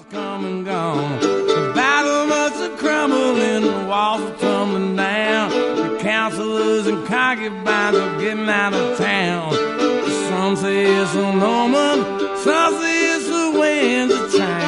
come and gone. The battle must have crumbled and the walls are tumbling down. The counselors and concubines are getting out of town. Some say it's a Norman, some say it's the winds of time.